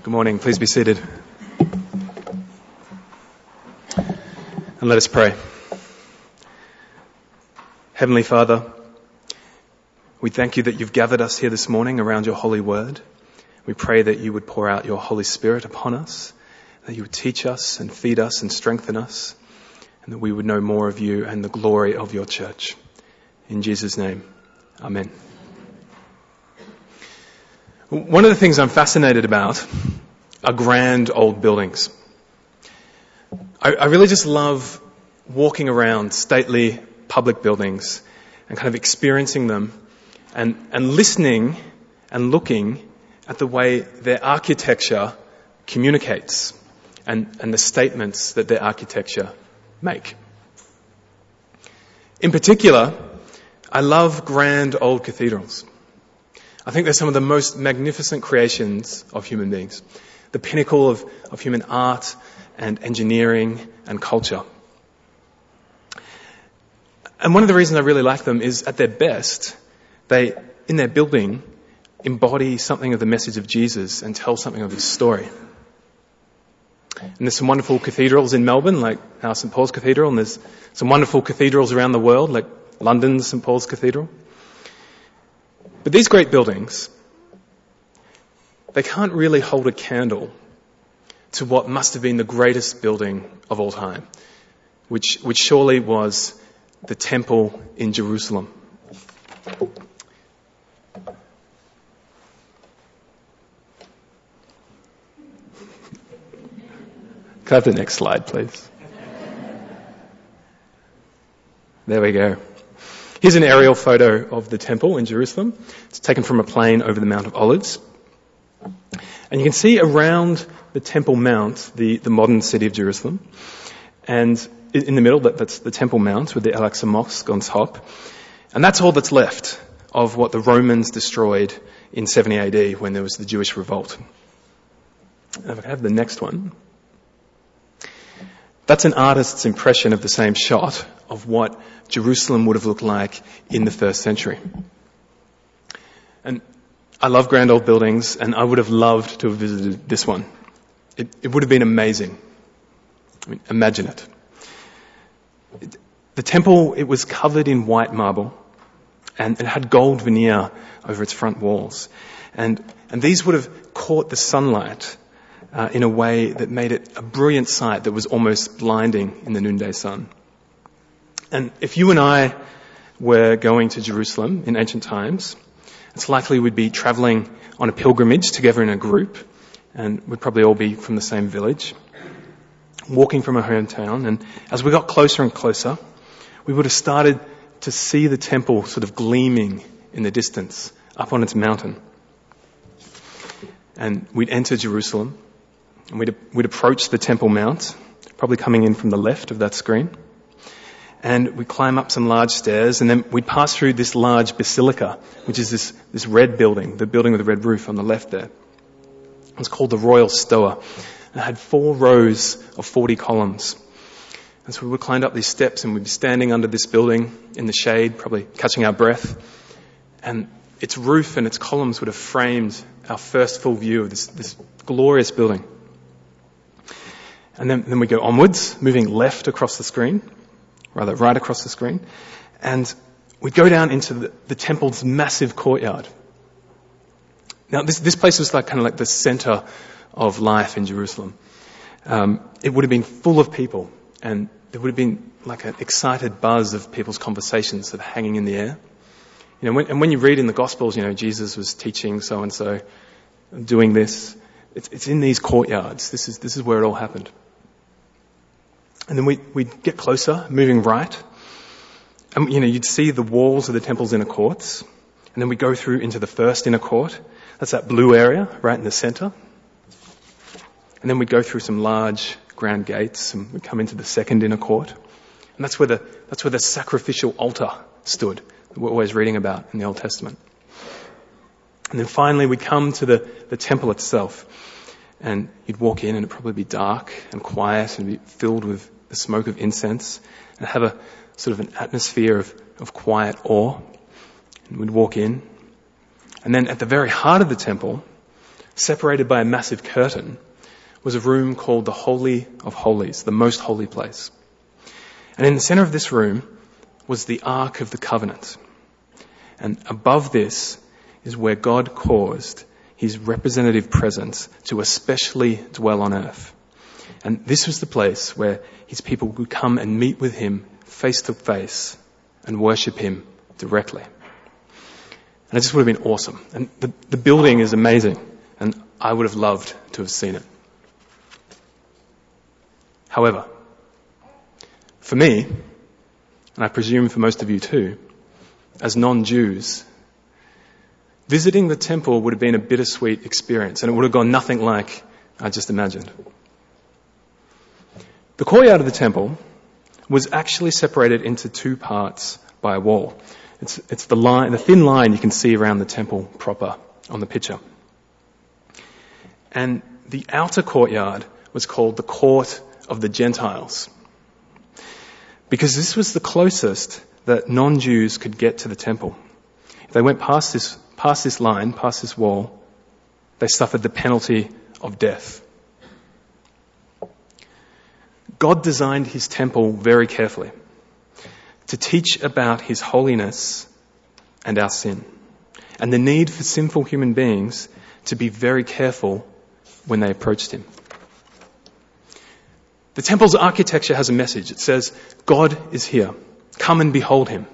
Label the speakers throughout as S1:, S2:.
S1: Good morning. Please be seated. And let us pray. Heavenly Father, we thank you that you've gathered us here this morning around your holy word. We pray that you would pour out your Holy Spirit upon us, that you would teach us and feed us and strengthen us, and that we would know more of you and the glory of your church. In Jesus' name, amen. One of the things I'm fascinated about are grand old buildings. I really just love walking around stately public buildings and kind of experiencing them and listening and looking at the way their architecture communicates and the statements that their architecture make. In particular, I love grand old cathedrals. I think they're some of the most magnificent creations of human beings, the pinnacle of human art and engineering and culture. And one of the reasons I really like them is, at their best, they, in their building, embody something of the message of Jesus and tell something of his story. And there's some wonderful cathedrals in Melbourne, like our St. Paul's Cathedral, and there's some wonderful cathedrals around the world, like London's St. Paul's Cathedral. But these great buildings, they can't really hold a candle to what must have been the greatest building of all time, which surely was the temple in Jerusalem. Can I have the next slide, please? There we go. Here's an aerial photo of the temple in Jerusalem. It's taken from a plane over the Mount of Olives. And you can see around the Temple Mount, the modern city of Jerusalem. And in the middle, that's the Temple Mount with the Al-Aqsa Mosque on top. And that's all that's left of what the Romans destroyed in 70 AD when there was the Jewish revolt. And if I can have the next one. That's an artist's impression of the same shot of what Jerusalem would have looked like in the first century. And I love grand old buildings, and I would have loved to have visited this one. It would have been amazing. I mean, imagine it. The temple, it was covered in white marble, and it had gold veneer over its front walls. And these would have caught the sunlight in a way that made it a brilliant sight that was almost blinding in the noonday sun. And if you and I were going to Jerusalem in ancient times, it's likely we'd be travelling on a pilgrimage together in a group, and we'd probably all be from the same village, walking from our hometown. And as we got closer and closer, we would have started to see the temple sort of gleaming in the distance up on its mountain. And we'd enter Jerusalem, and we'd approach the Temple Mount, probably coming in from the left of that screen. And we'd climb up some large stairs, and then we'd pass through this large basilica, which is this red building, the building with the red roof on the left there. It's called the Royal Stoa. It had 4 rows of 40 columns. And so we would climb up these steps, and we'd be standing under this building in the shade, probably catching our breath. And its roof and its columns would have framed our first full view of this glorious building. And then we go onwards, moving left across the screen, rather right across the screen, and we go down into the temple's massive courtyard. Now, this place was kind of like the center of life in Jerusalem. It would have been full of people, and there would have been like an excited buzz of people's conversations sort of hanging in the air. When you read in the Gospels, Jesus was teaching so and so, doing this. It's in these courtyards. This is where it all happened. And then we'd get closer, moving right. And, you'd see the walls of the temple's inner courts. And then we go through into the first inner court. That's that blue area right in the center. And then we'd go through some large grand gates, and we'd come into the second inner court. And that's where the sacrificial altar stood that we're always reading about in the Old Testament. And then finally we come to the temple itself. And you'd walk in, and it'd probably be dark and quiet and be filled with the smoke of incense, and have a sort of an atmosphere of quiet awe. And we'd walk in. And then at the very heart of the temple separated by a massive curtain, was a room called the Holy of Holies, the most holy place. And in the center of this room was the Ark of the Covenant. And above this is where God caused his representative presence to especially dwell on earth. And this was the place where his people would come and meet with him face to face and worship him directly. And it just would have been awesome. And the building is amazing, and I would have loved to have seen it. However, for me, and I presume for most of you too, as non-Jews, visiting the temple would have been a bittersweet experience, and it would have gone nothing like I just imagined. The courtyard of the temple was actually separated into two parts by a wall. It's the thin line you can see around the temple proper on the picture. And the outer courtyard was called the Court of the Gentiles, because this was the closest that non-Jews could get to the temple. If they went past this line, past this wall, they suffered the penalty of death. God designed his temple very carefully to teach about his holiness and our sin, and the need for sinful human beings to be very careful when they approached him. The temple's architecture has a message. It says, God is here. Come and behold him.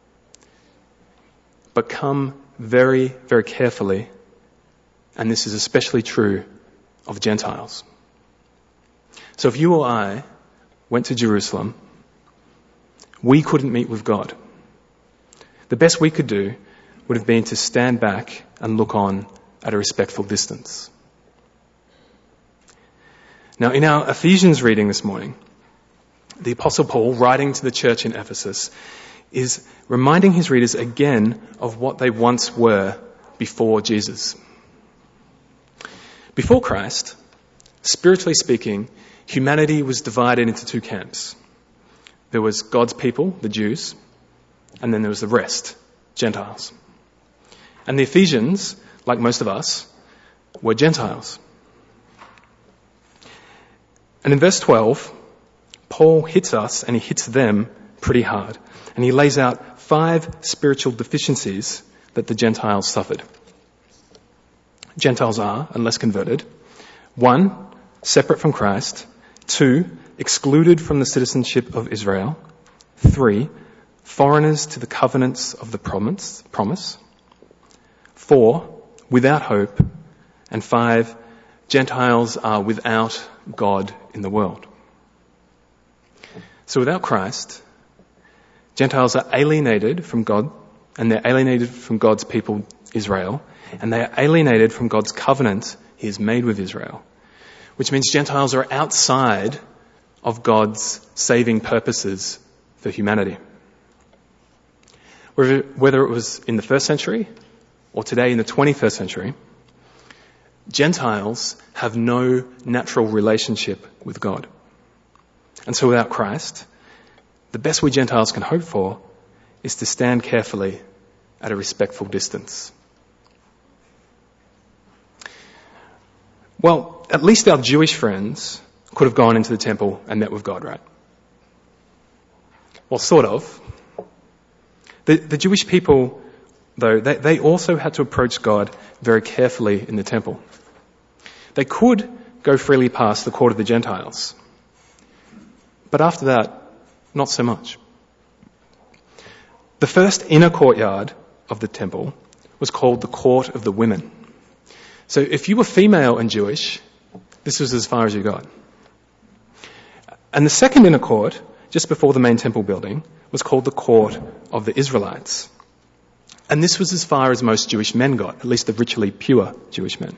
S1: But come very, very carefully, and this is especially true of Gentiles. So if you or I went to Jerusalem, we couldn't meet with God. The best we could do would have been to stand back and look on at a respectful distance. Now, in our Ephesians reading this morning, the Apostle Paul, writing to the church in Ephesus, is reminding his readers again of what they once were before Jesus. Before Christ, spiritually speaking, humanity was divided into two camps. There was God's people, the Jews, and then there was the rest, Gentiles. And the Ephesians, like most of us, were Gentiles. And in verse 12, Paul hits us and he hits them pretty hard. And he lays out 5 spiritual deficiencies that the Gentiles suffered. Gentiles are, unless converted, 1, separate from Christ; 2, excluded from the citizenship of Israel; 3, foreigners to the covenants of the promise; 4, without hope; and 5, Gentiles are without God in the world. So without Christ, Gentiles are alienated from God, and they're alienated from God's people, Israel, and they are alienated from God's covenant he has made with Israel, which means Gentiles are outside of God's saving purposes for humanity. Whether it was in the first century or today in the 21st century, Gentiles have no natural relationship with God. And so without Christ, the best we Gentiles can hope for is to stand carefully at a respectful distance. Well, at least our Jewish friends could have gone into the temple and met with God, right? Well, sort of. The Jewish people, though, they also had to approach God very carefully in the temple. They could go freely past the court of the Gentiles. But after that, not so much. The first inner courtyard of the temple was called the Court of the Women. So if you were female and Jewish, this was as far as you got. And the second inner court, just before the main temple building, was called the Court of the Israelites. And this was as far as most Jewish men got, at least the ritually pure Jewish men.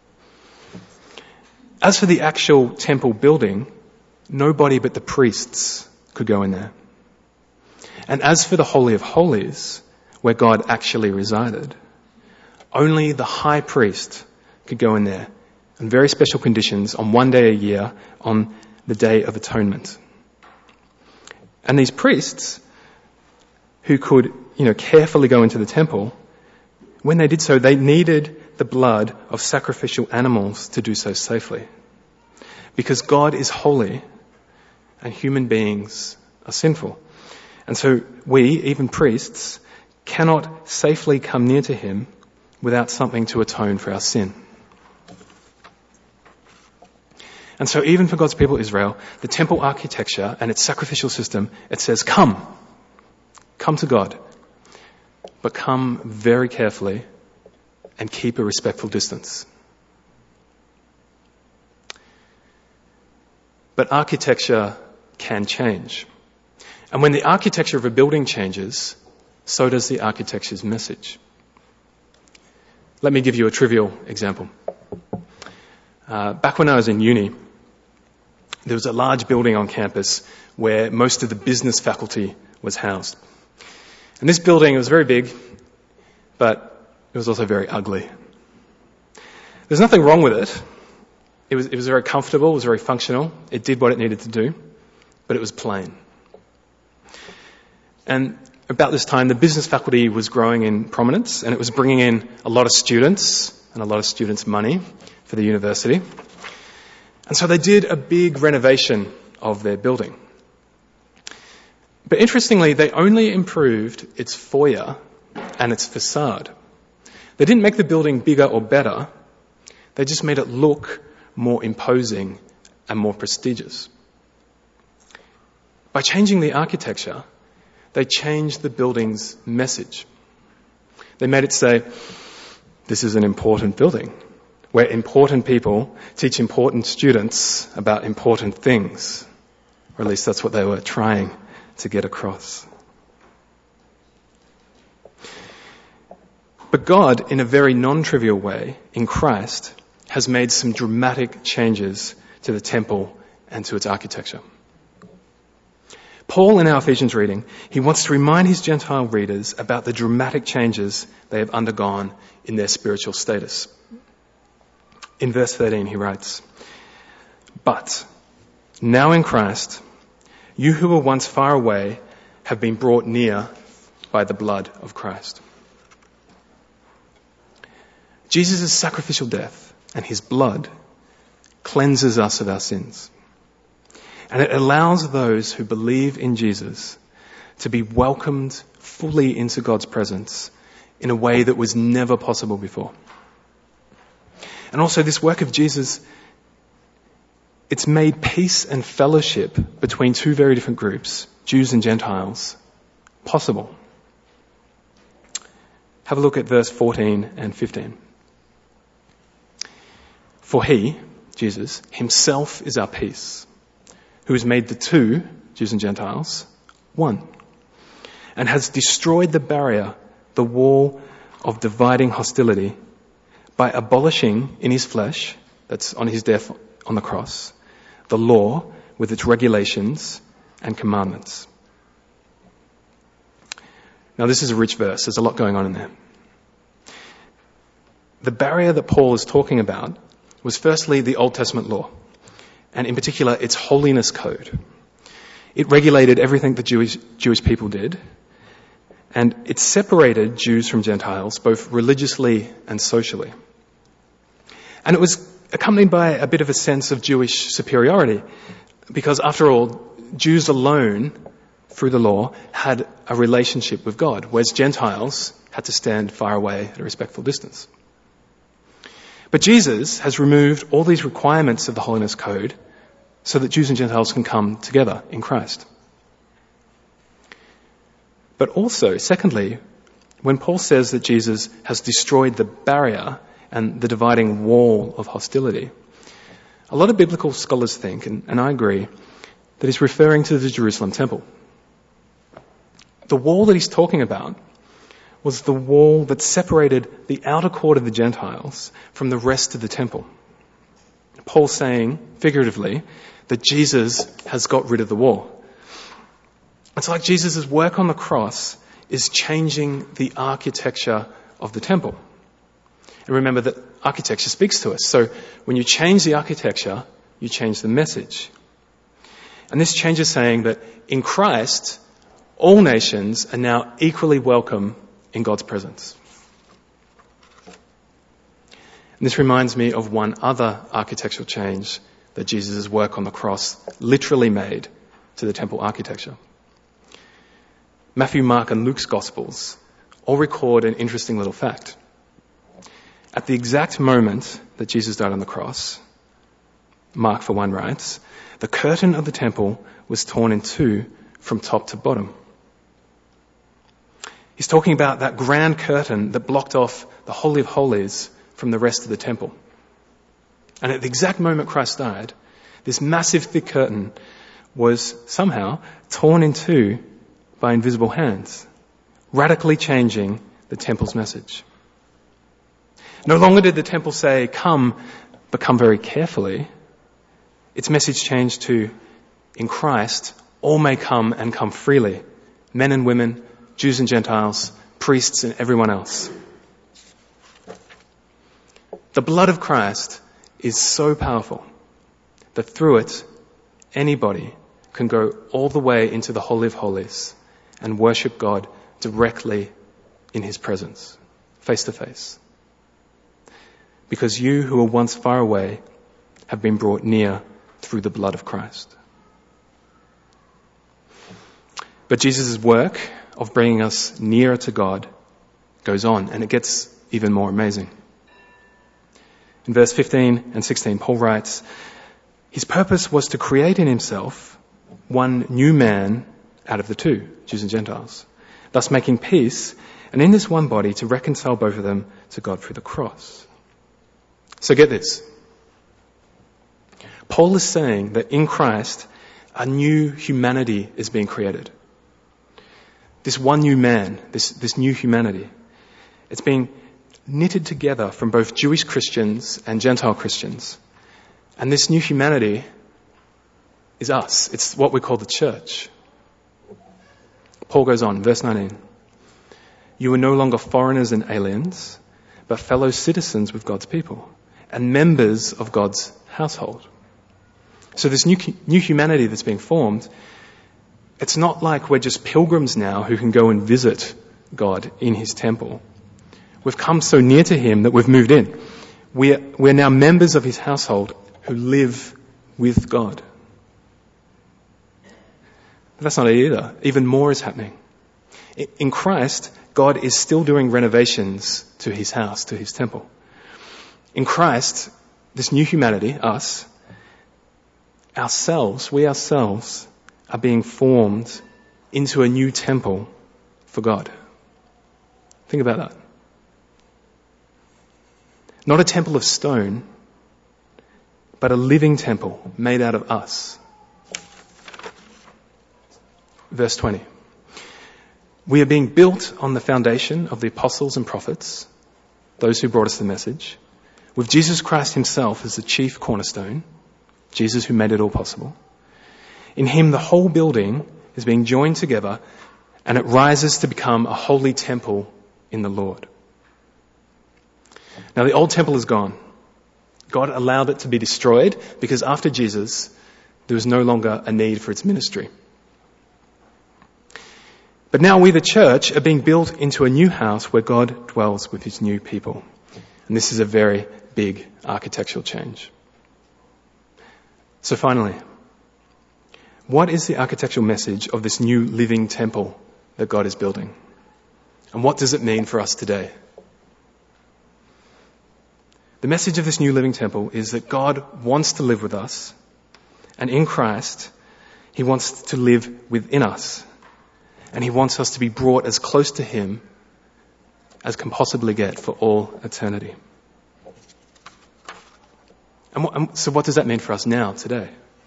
S1: As for the actual temple building, nobody but the priests could go in there. And as for the Holy of Holies, where God actually resided, only the high priest could go in there on very special conditions on one day a year, on the Day of Atonement. And these priests, who could, carefully go into the temple, when they did so, they needed the blood of sacrificial animals to do so safely. Because God is holy and human beings are sinful. And so we, even priests, cannot safely come near to him without something to atone for our sin. And so even for God's people Israel, the temple architecture and its sacrificial system, it says, come to God, but come very carefully and keep a respectful distance. But architecture can change. And when the architecture of a building changes, so does the architecture's message. Let me give you a trivial example. Back when I was in uni, there was a large building on campus where most of the business faculty was housed. And this building was very big, but it was also very ugly. There's nothing wrong with it. It was very comfortable, it was very functional, it did what it needed to do, but it was plain. And about this time, the business faculty was growing in prominence, and it was bringing in a lot of students and a lot of students' money for the university. And so they did a big renovation of their building. But interestingly, they only improved its foyer and its facade. They didn't make the building bigger or better. They just made it look more imposing and more prestigious. By changing the architecture, they changed the building's message. They made it say, this is an important building, where important people teach important students about important things. Or at least that's what they were trying to get across. But God, in a very non-trivial way, in Christ, has made some dramatic changes to the temple and to its architecture. Paul, in our Ephesians reading, he wants to remind his Gentile readers about the dramatic changes they have undergone in their spiritual status. In verse 13 he writes, "But now in Christ, you who were once far away have been brought near by the blood of Christ." Jesus' sacrificial death and his blood cleanses us of our sins. And it allows those who believe in Jesus to be welcomed fully into God's presence in a way that was never possible before. And also this work of Jesus, it's made peace and fellowship between two very different groups, Jews and Gentiles, possible. Have a look at verse 14 and 15. "For he," Jesus, "himself is our peace, who has made the two," Jews and Gentiles, "one, and has destroyed the barrier, the wall of dividing hostility, by abolishing in his flesh," that's on his death on the cross, "the law with its regulations and commandments." Now this is a rich verse. There's a lot going on in there. The barrier that Paul is talking about was firstly the Old Testament law, and in particular its holiness code. It regulated everything the Jewish people did, and it separated Jews from Gentiles, both religiously and socially. And it was accompanied by a bit of a sense of Jewish superiority, because after all, Jews alone, through the law, had a relationship with God, whereas Gentiles had to stand far away at a respectful distance. But Jesus has removed all these requirements of the holiness code so that Jews and Gentiles can come together in Christ. But also, secondly, when Paul says that Jesus has destroyed the barrier and the dividing wall of hostility, a lot of biblical scholars think, and I agree, that he's referring to the Jerusalem temple. The wall that he's talking about was the wall that separated the outer court of the Gentiles from the rest of the temple. Paul's saying, figuratively, that Jesus has got rid of the wall. It's like Jesus' work on the cross is changing the architecture of the temple. And remember that architecture speaks to us. So when you change the architecture, you change the message. And this change is saying that in Christ, all nations are now equally welcome in God's presence. And this reminds me of one other architectural change that Jesus' work on the cross literally made to the temple architecture. Matthew, Mark, and Luke's Gospels all record an interesting little fact. At the exact moment that Jesus died on the cross, Mark, for one, writes, the curtain of the temple was torn in two from top to bottom. He's talking about that grand curtain that blocked off the Holy of Holies from the rest of the temple. And at the exact moment Christ died, this massive thick curtain was somehow torn in two by invisible hands, radically changing the temple's message. No longer did the temple say, come, but come very carefully. Its message changed to, in Christ, all may come and come freely, men and women, Jews and Gentiles, priests and everyone else. The blood of Christ is so powerful that through it, anybody can go all the way into the Holy of Holies and worship God directly in his presence, face to face. Because you who were once far away have been brought near through the blood of Christ. But Jesus' work of bringing us nearer to God goes on, and it gets even more amazing. In verse 15 and 16, Paul writes, his purpose was to create in himself one new man out of the two, Jews and Gentiles, thus making peace, and in this one body to reconcile both of them to God through the cross. So get this. Paul is saying that in Christ, a new humanity is being created. This one new man, this new humanity, it's being knitted together from both Jewish Christians and Gentile Christians. And this new humanity is us. It's what we call the church. Paul goes on, verse 19. You are no longer foreigners and aliens, but fellow citizens with God's people and members of God's household. So this new humanity that's being formed, it's not like we're just pilgrims now who can go and visit God in his temple. We've come so near to him that we've moved in. We're now members of his household who live with God. But that's not it either. Even more is happening. In Christ, God is still doing renovations to his house, to his temple. In Christ, this new humanity, us, we ourselves are being formed into a new temple for God. Think about that. Not a temple of stone, but a living temple made out of us. Verse 20. We are being built on the foundation of the apostles and prophets, those who brought us the message, with Jesus Christ himself as the chief cornerstone, Jesus who made it all possible. In him the whole building is being joined together and it rises to become a holy temple in the Lord. Now the old temple is gone. God allowed it to be destroyed because after Jesus there was no longer a need for its ministry. But now we, the church, are being built into a new house where God dwells with his new people. And this is a very big architectural change. So finally, what is the architectural message of this new living temple that God is building? And what does it mean for us today? The message of this new living temple is that God wants to live with us, and in Christ, he wants to live within us. And he wants us to be brought as close to him as can possibly get for all eternity. And so what does that mean for us now, today?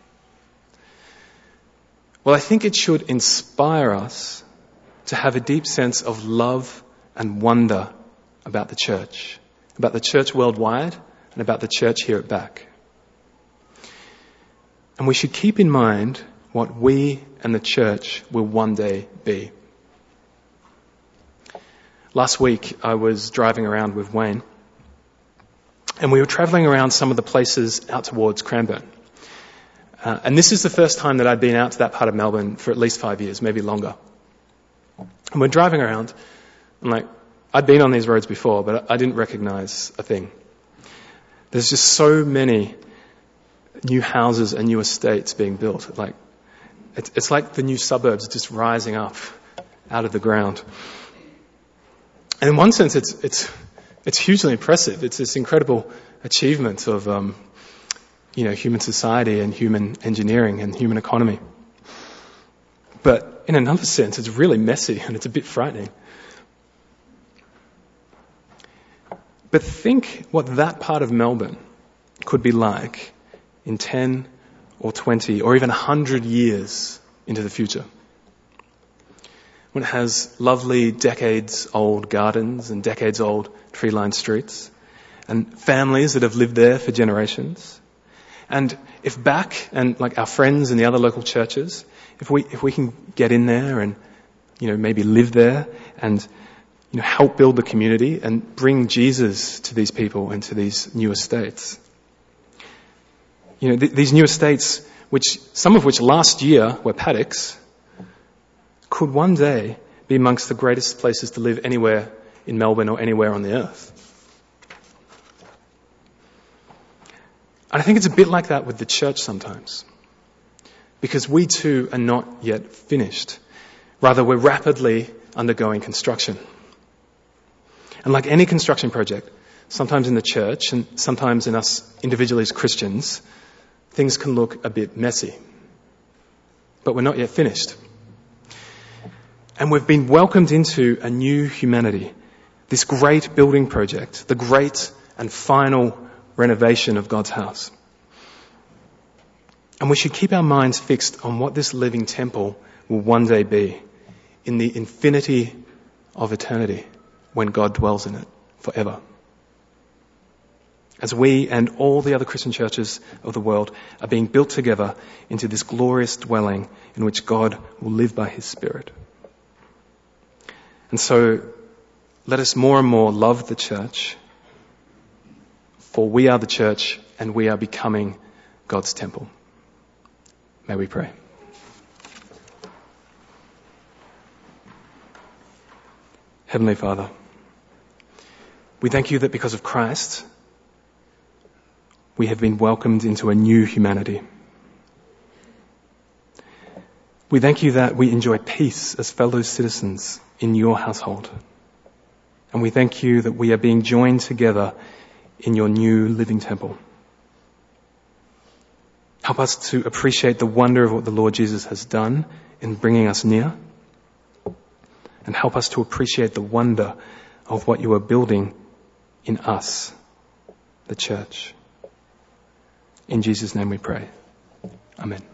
S1: Well, I think it should inspire us to have a deep sense of love and wonder about the church worldwide and about the church here at Back. And we should keep in mind what we and the church will one day be. Last week I was driving around with Wayne and we were travelling around some of the places out towards Cranbourne. And this is the first time that I'd been out to that part of Melbourne for at least 5 years, maybe longer. And we're driving around and I'd been on these roads before, but I didn't recognise a thing. There's just so many new houses and new estates being built. Like, it's like the new suburbs just rising up out of the ground. And in one sense, it's hugely impressive. It's this incredible achievement of, human society and human engineering and human economy. But in another sense, it's really messy and it's a bit frightening. But think what that part of Melbourne could be like in 10 or 20 or even 100 years into the future. When it has lovely decades-old gardens and decades-old tree-lined streets and families that have lived there for generations. And if back and like our friends in the other local churches, if we can get in there and, maybe live there and, help build the community and bring Jesus to these people and to these new estates. These new estates, some of which last year were paddocks, could one day be amongst the greatest places to live anywhere in Melbourne or anywhere on the earth. And I think it's a bit like that with the church sometimes. Because we too are not yet finished. Rather, we're rapidly undergoing construction. And like any construction project, sometimes in the church and sometimes in us individually as Christians, things can look a bit messy. But we're not yet finished. And we've been welcomed into a new humanity, this great building project, the great and final renovation of God's house. And we should keep our minds fixed on what this living temple will one day be in the infinity of eternity when God dwells in it forever. As we and all the other Christian churches of the world are being built together into this glorious dwelling in which God will live by his Spirit. And so let us more and more love the church, for we are the church and we are becoming God's temple. May we pray. Heavenly Father, we thank you that because of Christ, we have been welcomed into a new humanity. We thank you that we enjoy peace as fellow citizens in your household. And we thank you that we are being joined together in your new living temple. Help us to appreciate the wonder of what the Lord Jesus has done in bringing us near. And help us to appreciate the wonder of what you are building in us, the church. In Jesus' name we pray. Amen.